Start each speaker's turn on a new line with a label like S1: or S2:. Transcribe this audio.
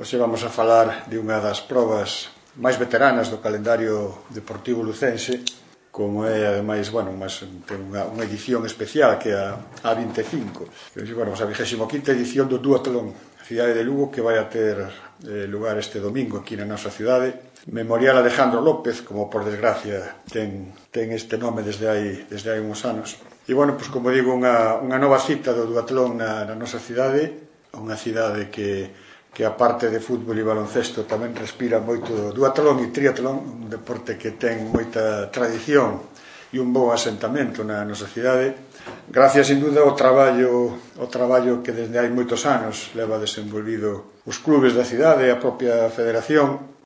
S1: Hoxe vamos a falar de unha das probas máis veteranas do calendario deportivo lucense, como é, ademais, ten unha edición especial que é a 25, que é, a 25ª edición do Duatlón, a cidade de Lugo, que vai a ter lugar este domingo aquí na nosa cidade. Memorial Alejandro López, como por desgracia ten este nome desde hai uns anos. E, como digo, unha nova cita do Duatlón na nosa cidade, unha cidade que a parte de fútbol e baloncesto tamén respira moito duatlón e triatlón, un deporte que ten moita tradición e un bon asentamento na nosa cidade, gracias, sin duda, ao traballo que desde hai moitos anos leva desenvolvido os clubes da cidade e a propia federación,